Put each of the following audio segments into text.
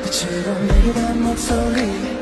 빛으로 내리던 목소리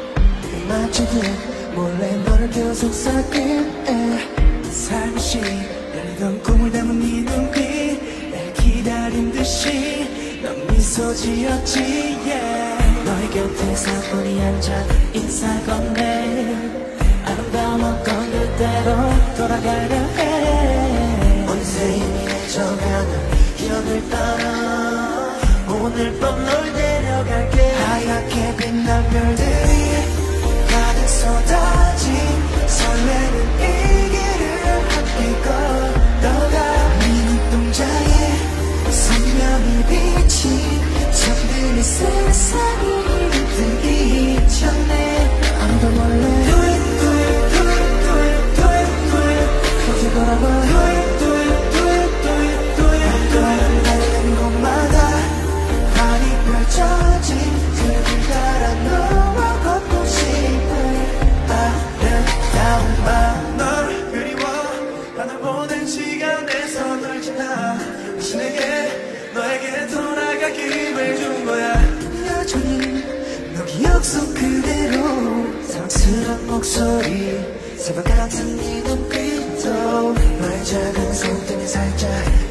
마치듯 몰래 너를 계속 살필 살며시 열리던 꿈을 담은 네 눈빛 날 기다린 듯이 넌 미소 지었지 너의 곁에 사뿐히 앉아 인사 건네 아름다웠던 그대로 돌아가려 해 어느새 희미해져가는 기억을 따라 오늘 밤 널 데려갈게 하얗게 빛난 별들이 가득 쏟아진 설레는 이 길을 함께 걸어가 네 눈동자에 선명히 비친 잠든 이 세상이 들기 전에 아무도 몰래 Do it, do it, do it, do it, do it, do it 어디 걸어봐 Do it, do it, do it, do it, do it, do it 달리는 곳마다 환히 펼쳐진 그 길 따라 너와 걷고 싶은 아름다운 밤 널 그리워 하늘 보낸 시간에서 널 지나 다시 너에게 돌아가기를 준 거야 여전히 너 기억 속 그대로 사랑스러운 목소리 새벽 같은 네 눈빛도 너의 작은 손등에 살짝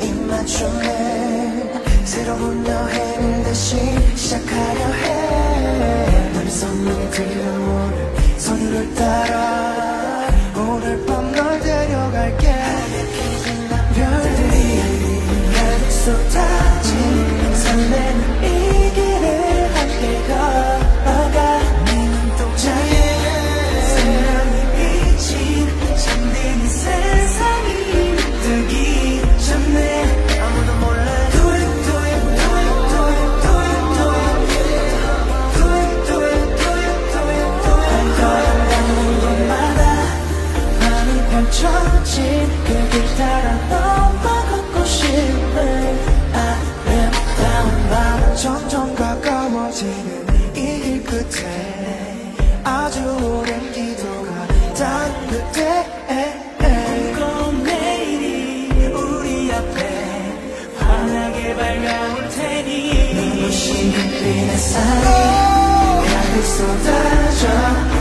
입맞춤해 새로운 여행을 다시 시작하려 해 너의 선명히 들려오는 소리를 따라 오늘 밤 널 데려갈게 별들이 가득 쏟아진 설레는 이 길을 함께 걸어가 네 눈동자에 선명히 비친 잠든 이 세상이 뜨기 전에 아무도 몰라 Do it, do it, do it, do it, do it, do it Do it, do it, do it, do it, do it 걸어가는 곳마다 밤이 펼쳐진 그 길 따라 너와 걷고 싶은 아름다운 밤 점점 가까워지는 이 길 끝에 아주 오랜 기도가 닿은 그때 무거운 내일이 우리 앞에 환하게 밝아올 테니 눈부신 빛 햇살이 가득 쏟아져